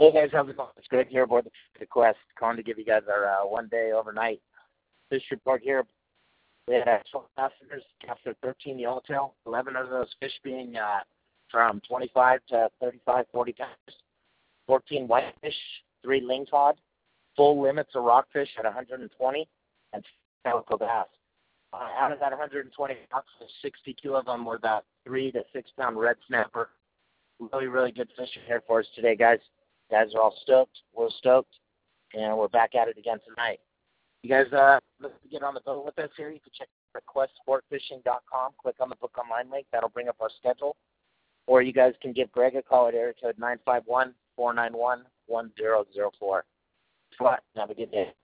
Hey guys, how's it going? It's Greg here aboard the Quest. Calling to give you guys our one-day overnight fish report here. We had 12 passengers, captured 13 yellowtail, 11 of those fish being from 25 to 35, 40 pounds, 14 whitefish, 3 lingcod, full limits of rockfish at 120, and calico bass. Out of that 120 boxes, 62 of them were that 3 to 6 pound red snapper. Really, really good fishing here for us today, guys. You guys are all stoked. We're stoked. And we're back at it again tonight. You guys, let's get on the boat with us here. You can check out questsportfishing.com. Click on the book online link. That'll bring up our schedule. Or you guys can give Greg a call at area code 951-491-1004. Have a good day.